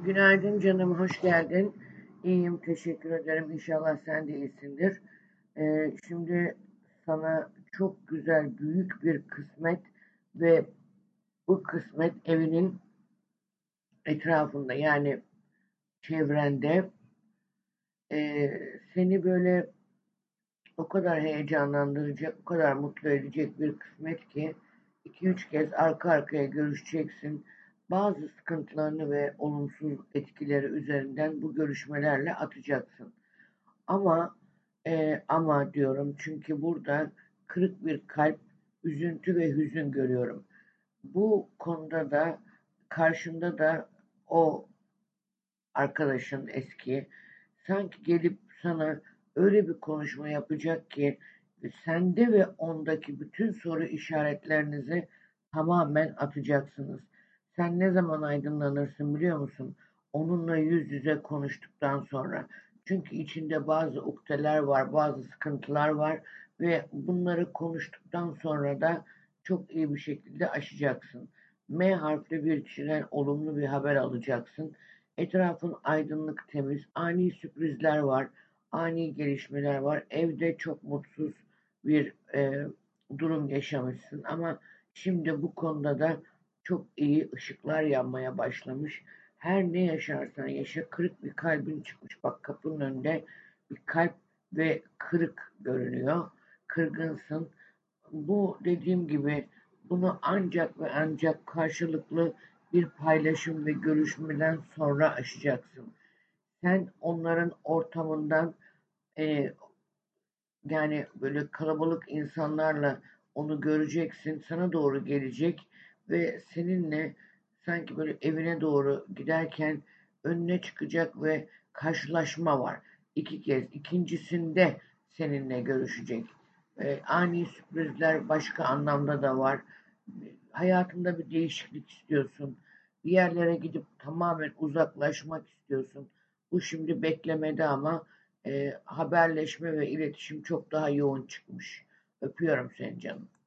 Günaydın canım, hoş geldin. İyiyim, teşekkür ederim. İnşallah sen de iyisindir. Şimdi sana çok güzel, büyük bir kısmet ve bu kısmet evinin etrafında yani çevrende seni böyle o kadar heyecanlandıracak, o kadar mutlu edecek bir kısmet ki iki üç kez arka arkaya görüşeceksin. Bazı sıkıntılarını ve olumsuz etkileri üzerinden bu görüşmelerle atacaksın. Ama ama diyorum çünkü burada kırık bir kalp, üzüntü ve hüzün görüyorum. Bu konuda da karşında da o arkadaşın eski sanki gelip sana öyle bir konuşma yapacak ki sende ve ondaki bütün soru işaretlerinizi tamamen atacaksınız. Sen ne zaman aydınlanırsın biliyor musun? Onunla yüz yüze konuştuktan sonra. Çünkü içinde bazı ukdeler var, bazı sıkıntılar var ve bunları konuştuktan sonra da çok iyi bir şekilde aşacaksın. M harfli bir kişiden olumlu bir haber alacaksın. Etrafın aydınlık, temiz, ani sürprizler var, ani gelişmeler var. Evde çok mutsuz bir durum yaşamışsın ama şimdi bu konuda da çok iyi ışıklar yanmaya başlamış. Her ne yaşarsan yaşa, kırık bir kalbin çıkmış. Bak kapının önünde bir kalp ve kırık görünüyor. Kırgınsın. Bu dediğim gibi bunu ancak ve ancak karşılıklı bir paylaşım ve görüşmeden sonra aşacaksın. Sen onların ortamından e, yani böyle kalabalık insanlarla onu göreceksin, sana doğru gelecek ve seninle sanki böyle evine doğru giderken önüne çıkacak ve karşılaşma var. İki kez. İkincisinde seninle görüşecek. Ani sürprizler başka anlamda da var. Hayatında bir değişiklik istiyorsun. Bir yerlere gidip tamamen uzaklaşmak istiyorsun. Bu şimdi beklemede ama haberleşme ve iletişim çok daha yoğun çıkmış. Öpüyorum seni canım.